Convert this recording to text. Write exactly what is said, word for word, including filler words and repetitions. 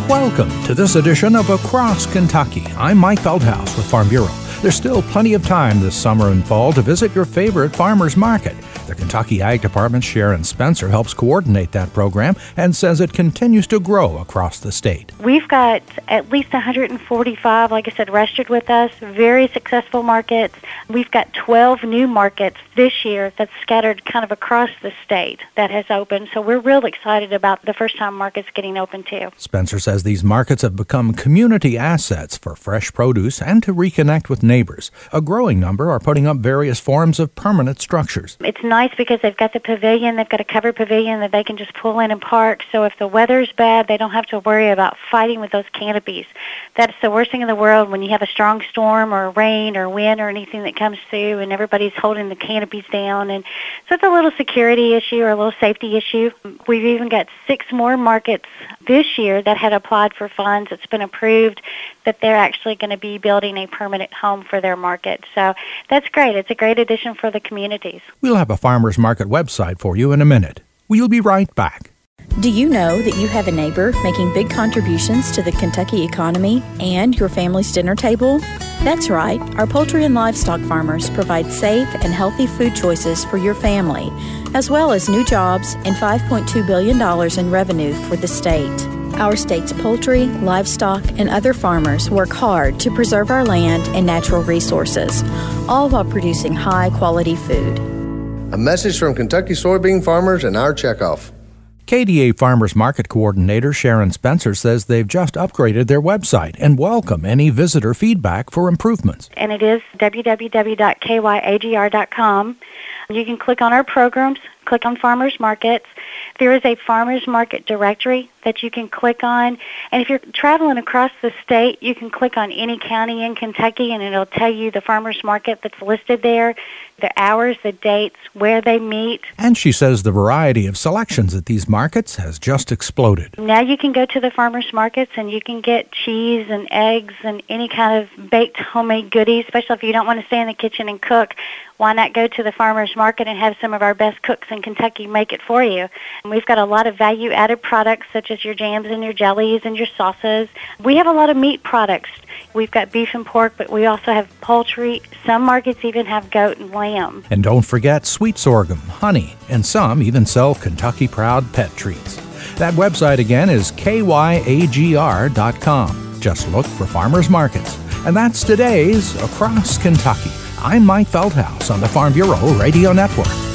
Welcome to this edition of Across Kentucky. I'm Mike Feldhaus with Farm Bureau. There's still plenty of time this summer and fall to visit your favorite farmer's market. The Kentucky Ag Department's Sharon Spencer helps coordinate that program and says it continues to grow across the state. We've got at least one hundred forty-five, like I said, registered with us, very successful markets. We've got twelve new markets this year that's scattered kind of across the state that has opened. So we're real excited about the first-time markets getting open too. Spencer says these markets have become community assets for fresh produce and to reconnect with neighbors. A growing number are putting up various forms of permanent structures. It's nice because they've got the pavilion, they've got a covered pavilion that they can just pull in and park. So if the weather's bad, they don't have to worry about fighting with those canopies. That's the worst thing in the world when you have a strong storm or rain or wind or anything that comes through and everybody's holding the canopies down. And so it's a little security issue or a little safety issue. We've even got six more markets this year that had applied for funds. It's been approved that they're actually going to be building a permanent home for their market. So that's great. It's a great addition for the communities. We'll have a farmer's market website for you in a minute. We'll be right back. Do you know that you have a neighbor making big contributions to the Kentucky economy and your family's dinner table? That's right. Our poultry and livestock farmers provide safe and healthy food choices for your family, as well as new jobs and five point two billion dollars in revenue for the state. Our state's poultry, livestock, and other farmers work hard to preserve our land and natural resources, all while producing high-quality food. A message from Kentucky soybean farmers and our checkoff. K D A Farmers Market Coordinator Sharon Spencer says they've just upgraded their website and welcome any visitor feedback for improvements. And it is w w w dot k y a g r dot com. You can click on our programs, click on Farmers Markets. There is a Farmers Market directory that you can click on. And if you're traveling across the state, you can click on any county in Kentucky and it'll tell you the farmers market that's listed there, the hours, the dates, where they meet. And she says the variety of selections at these markets has just exploded. Now you can go to the farmers markets and you can get cheese and eggs and any kind of baked homemade goodies, especially if you don't want to stay in the kitchen and cook. Why not go to the farmers market and have some of our best cooks in Kentucky make it for you? And we've got a lot of value-added products such as your jams and your jellies and your sauces. We have a lot of meat products. We've got beef and pork, but we also have poultry. Some markets even have goat and lamb. And don't forget sweet sorghum, honey, and some even sell Kentucky Proud pet treats. That website again is k y a g r dot com. Just look for farmers markets. And that's today's Across Kentucky. I'm Mike Feldhaus on the Farm Bureau Radio Network.